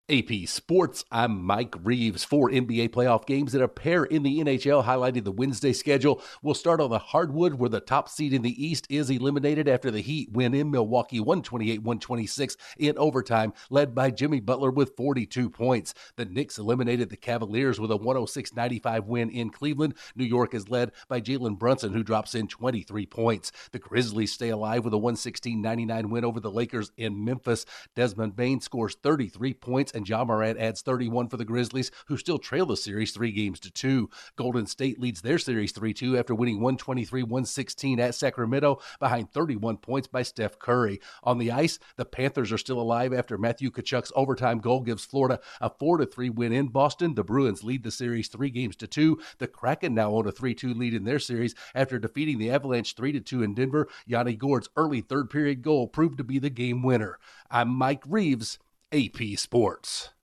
AP Sports, I'm Mike Reeves. Four NBA playoff games and a pair in the NHL highlighting the Wednesday schedule. We'll start on the hardwood where the top seed in the East is eliminated after the Heat win in Milwaukee 128-126 in overtime, led by Jimmy Butler with 42 points. The Knicks eliminated the Cavaliers with a 106-95 win in Cleveland. New York is led by Jalen Brunson, who drops in 23 points. The Grizzlies stay alive with a 116-99 win over the Lakers in Memphis. Desmond Bane scores 33 points, and Ja Morant adds 31 for the Grizzlies, who still trail the series 3-2. Golden State leads their series 3-2 after winning 123-116 at Sacramento behind 31 points by Steph Curry. On the ice, the Panthers are still alive after Matthew Tkachuk's overtime goal gives Florida a 4-3 win in Boston. The Bruins lead the series 3-2. The Kraken now own a 3-2 lead in their series after defeating the Avalanche 3-2 in Denver. Yanni Gourde's early third period goal proved to be the game winner. I'm Mike Reeves, AP Sports.